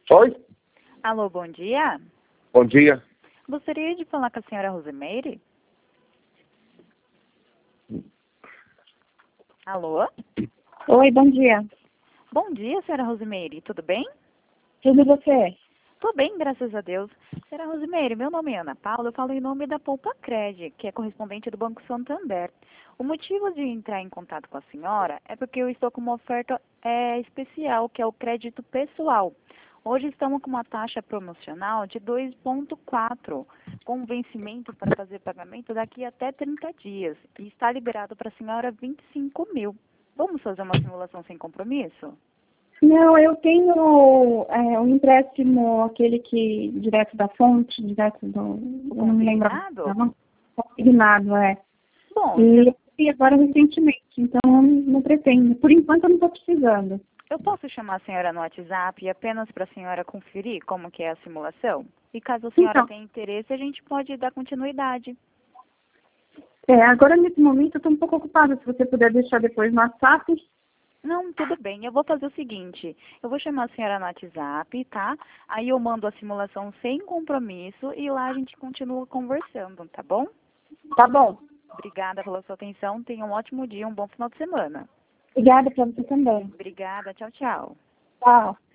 Oi? Alô, bom dia. Bom dia. Gostaria de falar com a senhora Rosimeire? Alô? Oi, bom dia. Bom dia, senhora Rosimeire. Tudo bem? Tudo e você? Tô bem, graças a Deus. Senhora Rosimeire, meu nome é Ana Paula, eu falo em nome da Poupa Cred, que é correspondente do Banco Santander. O motivo de entrar em contato com a senhora é porque eu estou com uma oferta especial, que é o crédito pessoal. Hoje estamos com uma taxa promocional de 2,4, com vencimento para fazer pagamento daqui até 30 dias. E está liberado para a senhora 25 mil. Vamos fazer uma simulação sem compromisso? Não, eu tenho um empréstimo, aquele que, direto da fonte, direto do... Eu não me lembro. Consignado? Consignado, é. Bom, E agora recentemente, então não pretendo. Por enquanto eu não estou precisando. eu posso chamar a senhora no WhatsApp apenas para a senhora conferir como que é a simulação? E caso a senhora Então, tenha interesse, a gente pode dar continuidade. agora nesse momento eu estou um pouco ocupada. Se você puder deixar depois no WhatsApp. Não, tudo bem. Eu vou fazer o seguinte. Eu vou chamar a senhora no WhatsApp, tá? Aí eu mando a simulação sem compromisso e lá a gente continua conversando, tá bom? Tá bom. Obrigada pela sua atenção. Tenha um ótimo dia, um bom final de semana. Obrigada para você também. Obrigada. Tchau, tchau. Tchau.